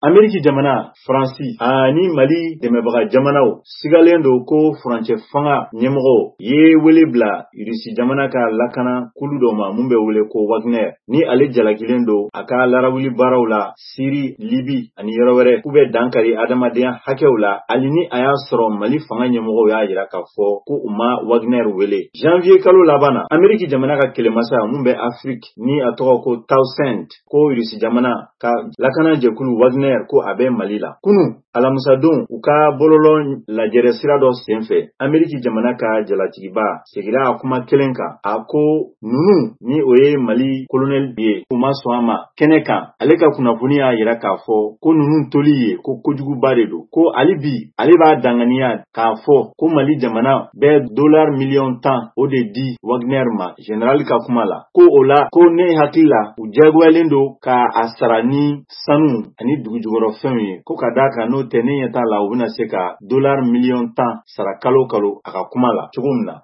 Ameriki jamana Fransi ani Mali dɛmɛbaga jamanaw sigalen do ko furancɛ fanga ɲɛmɔgɔ ye wele bila Irisi jamana ka lakana kulu dɔ ma mun bɛ wele ko Wagner ni ale jalakilen do a ka larawuli baaraw la Siri, Libi ani yɔrɔ wɛrɛ k'u bɛ dankari adamadenya hakɛw la hali ni a y'a sɔrɔ Mali fanga ɲɛmɔgɔw y'a jira k'a fɔ ko u ma Wagner wele. Janvier kalo laban na Ameriki jamana ka kɛlɛmasa mun bɛ Afrique ni a tɔgɔ ko Townsend ko Irisi jamana ka lakana jɛkulu Wagner ko a bɛ Mali la. Kunu alamisadon u ka bɔlɔlɔ lajɛrɛ sira dɔ senfɛ Ameriki jamana ka jalatigiba segira a kuma kelen kan a ko nunu ni o ye Mali colonel ye u ma sɔn a ma kɛnɛ kan ale ka kunnafoni y'a jira k'a fɔ ko nunu toli ye ko kojuguba de don ko hali bi ale b'a danganiya k'a fɔ ko Mali jamana bɛ $10 miliyɔn 10 o de di Wagner ma general ka kuma la ko o la ko ne hakili la u jagoyalen do ka a sara ni sanu ani dugujukɔrɔ fɛnw ye ko ka d'a kan n'o tɛ ne ɲɛ t'a la u bɛna se ka $10 miliyɔn 10 sara kalo kalo a ka kuma la cogo min na